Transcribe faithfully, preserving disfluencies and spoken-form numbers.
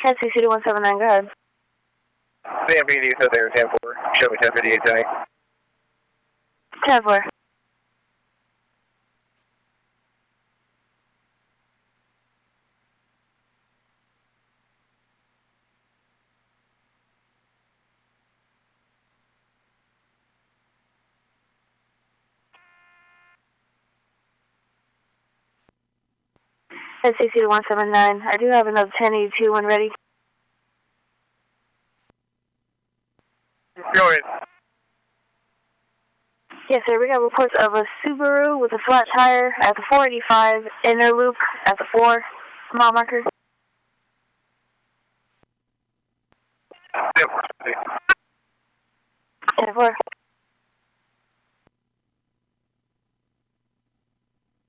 ten C C one seven nine, go ahead. Sam P D, so there, ten four. Show me ten fifty-eight tonight. ten four. ten C C one seven nine. I do have another ten eighty-two when ready. Go ahead. Yes, sir. We got reports of a Subaru with a flat tire at the four eighty-five, inner loop at the four, mile marker. Yep. ten four.